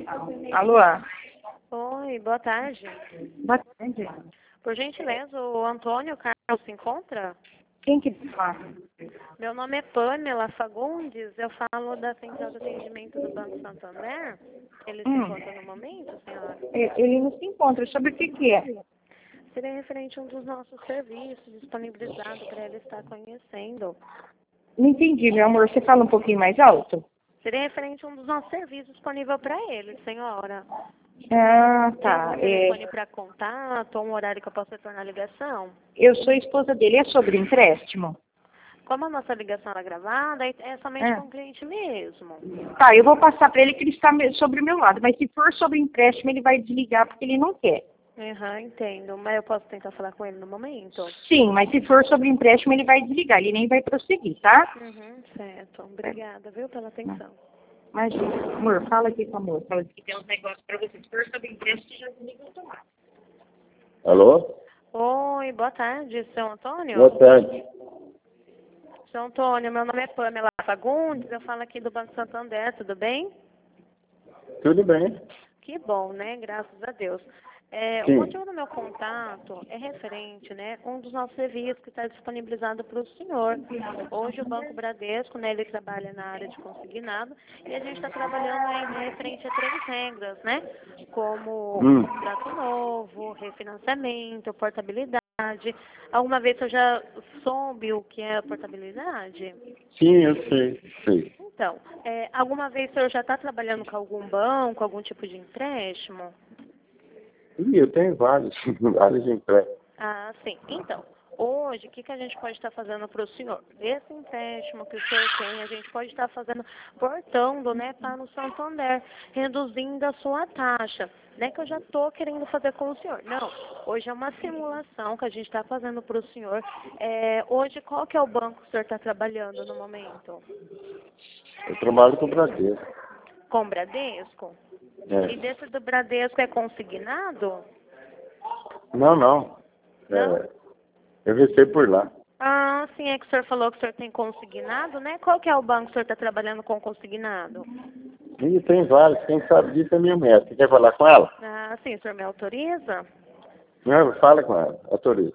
Alô? Oi, boa tarde. Boa tarde. Por gentileza, o Antônio Carlos se encontra? Quem que fala? Meu nome é Pamela Fagundes, eu falo da Central de Atendimento do Banco Santander. Ele se encontra no momento, senhora? Ele não se encontra. Sobre o que que é? Seria referente a um dos nossos serviços disponibilizados para ele estar conhecendo. Não entendi, meu amor. Você fala um pouquinho mais alto? Seria referente a um dos nossos serviços disponível para ele, senhora. Ah, Tem tá. um telefone para contato, ou um horário que eu possa retornar a ligação? Eu sou a esposa dele. É sobre empréstimo? Como a nossa ligação é gravada, é somente com o cliente mesmo. Tá, eu vou passar para ele que ele está sobre o meu lado. Mas se for sobre empréstimo, ele vai desligar porque ele não quer. Aham, entendo. Mas eu posso tentar falar com ele no momento? Sim, mas se for sobre empréstimo, ele vai desligar. Ele nem vai prosseguir, tá? Uhum, certo. Obrigada, viu, pela atenção. Mas, amor, fala aqui com a moça. Fala que tem uns negócios para você. Se for sobre empréstimo, já desliga automático. Alô? Oi, boa tarde, seu Antônio? Boa tarde. Seu Antônio, meu nome é Pamela Fagundes, eu falo aqui do Banco Santander, tudo bem? Tudo bem? Que bom, né? Graças a Deus. O Sim. motivo do meu contato é referente, né, a um dos nossos serviços que está disponibilizado para o senhor. Hoje o Banco Bradesco, né, ele trabalha na área de consignado e a gente está trabalhando aí referente a 3 regras, né, como contrato novo, refinanciamento, portabilidade. Alguma vez você já soube o que é a portabilidade? Sim, eu sei. Então, alguma vez o senhor já está trabalhando com algum banco, algum tipo de empréstimo? Ih, eu tenho vários, vários empréstimos. Ah, sim. Então, hoje, o que a gente pode estar fazendo para o senhor? Esse empréstimo que o senhor tem, a gente pode estar fazendo, portando, né, para o Santander, reduzindo a sua taxa. Não é que eu já estou querendo fazer com o senhor. Não, hoje é uma simulação que a gente está fazendo para o senhor. Hoje, qual que é o banco que o senhor está trabalhando no momento? Eu trabalho com o Bradesco. Com o Bradesco? É. E desse do Bradesco é consignado? Não. Não? Eu recebo por lá. Ah, sim, é que o senhor falou que o senhor tem consignado, né? Qual que é o banco que o senhor está trabalhando com consignado? Ih, tem vários. Quem sabe disso é minha mulher. Você quer falar com ela? Ah, sim, o senhor me autoriza? Não, fala com ela. Autoriza.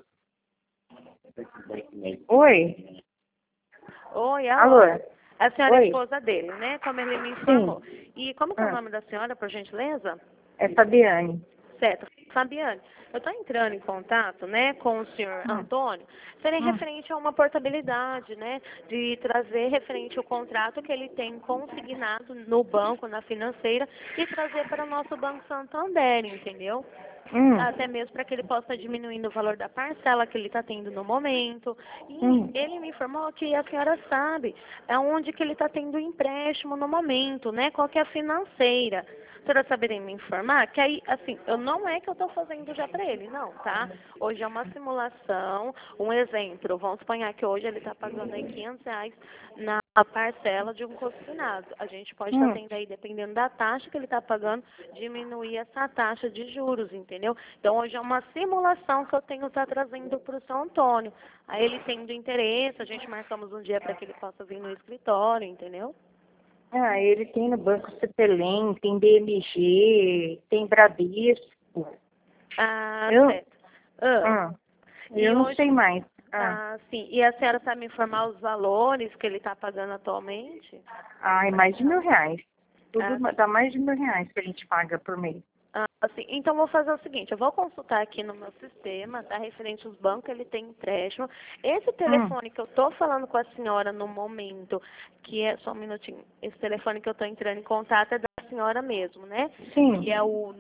Oi? Oi, Alô? a senhora é a Oi? esposa dele, né? Como ele me informou. Sim. E como que é o nome da senhora, por gentileza? É Fabiane. Certo. Fabiane, eu estou entrando em contato, né, com o senhor Antônio, seria referente a uma portabilidade, né, de trazer referente ao contrato que ele tem consignado no banco, na financeira, e trazer para o nosso Banco Santander, entendeu? Até mesmo para que ele possa diminuindo o valor da parcela que ele está tendo no momento. E ele me informou que a senhora sabe aonde que ele está tendo empréstimo no momento, né? Qual que é a financeira. A senhora saberia me informar? Que aí, assim, eu não é que eu estou fazendo já para ele, não, tá? Hoje é uma simulação, um exemplo. Vamos suponhar que hoje ele está pagando aí R$ 500 na parcela de um consignado. A gente pode estar tendo aí, dependendo da taxa que ele está pagando, diminuir essa taxa de juros, entendeu? Então, hoje é uma simulação que eu tenho estar trazendo para o São Antônio. Aí ele tendo interesse, a gente marcamos um dia para que ele possa vir no escritório, entendeu? Ele tem no Banco Cepelém, tem BMG, tem Bradesco. Certo. Eu não sei mais. Sim. E a senhora sabe me informar os valores que ele está pagando atualmente? É mais de R$ 1.000. Tudo dá mais de R$ 1.000 que a gente paga por mês. Sim. Então, vou fazer o seguinte, eu vou consultar aqui no meu sistema, tá? Referente aos bancos, ele tem empréstimo. Esse telefone que eu estou falando com a senhora no momento, que é, só um minutinho, esse telefone que eu estou entrando em contato é da senhora mesmo, né? Sim. Que é o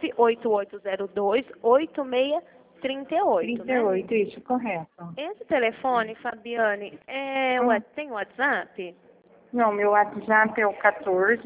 98802-8638, 38, isso, correto. Esse telefone, Fabiane, tem WhatsApp? Não, meu WhatsApp é o 14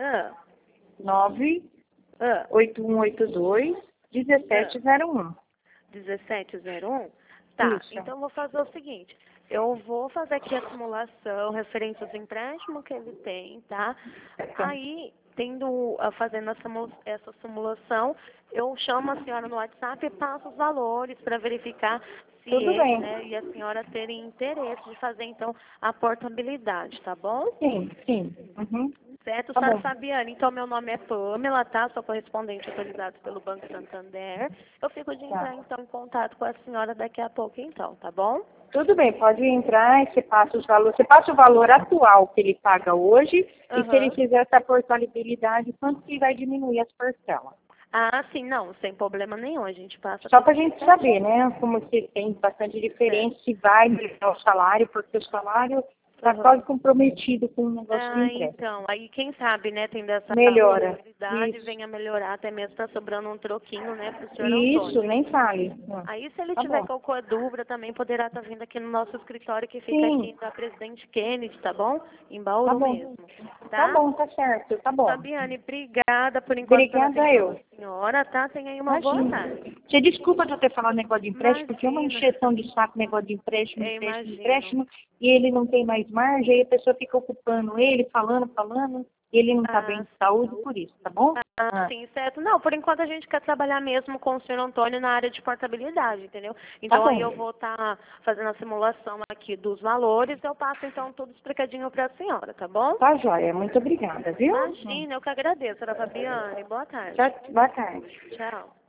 9 8182 1701. 1701? Tá, Isso. então vou fazer o seguinte, eu vou fazer aqui a simulação referente aos empréstimos que ele tem, tá? Aí, fazendo essa simulação, eu chamo a senhora no WhatsApp e passo os valores para verificar se Tudo ele, bem. né, e a senhora terem interesse de fazer, então, a portabilidade, tá bom? Sim. Uhum. Certo, Tá Sra. bom. Fabiane. Então, meu nome é Pamela, tá? Sou correspondente autorizado pelo Banco Santander. Eu fico de entrar, então, em contato com a senhora daqui a pouco, então, tá bom? Tudo bem, pode entrar e você passa os valores. Você passa o valor atual que ele paga hoje e se ele fizer essa portabilidade, quanto que vai diminuir as parcelas? Ah, sim, não, sem problema nenhum. A gente passa Só tudo para a gente saber, né? Como que tem bastante diferença, se vai melhorar o salário, porque o salário está quase comprometido com o negócio de empréstimo. Então, aí quem sabe, né, tendo essa Melhora. possibilidade, Isso. venha melhorar, até mesmo tá sobrando um troquinho, né, pro senhor Isso, Antônio. nem fale. Aí, se ele Tá tiver bom. qualquer dúvida, também poderá estar vindo aqui no nosso escritório, que fica Sim. aqui da Presidente Kennedy, tá bom? Em Tá Bauru bom. mesmo, Tá tá? bom, tá certo, tá bom. Fabiane, obrigada por enquanto pela Obrigada atenção eu. da senhora, tá? Tenha aí uma boa Imagina. tarde. Você desculpa de eu ter falado negócio de empréstimo, porque é uma Imagina. encheção de saco negócio de empréstimo, Eu empréstimo, imagino. empréstimo, e ele não tem mais margem, aí a pessoa fica ocupando ele, falando, e ele não está bem de saúde por isso, tá bom? Sim, certo. Não, por enquanto a gente quer trabalhar mesmo com o senhor Antônio na área de portabilidade, entendeu? Então Tá aí bom. eu vou estar fazendo a simulação aqui dos valores, eu passo então tudo explicadinho para a senhora, tá bom? Tá joia, muito obrigada, viu? Imagina, eu que agradeço, Sra. Fabiane. Boa tarde. Tchau, boa tarde. Tchau.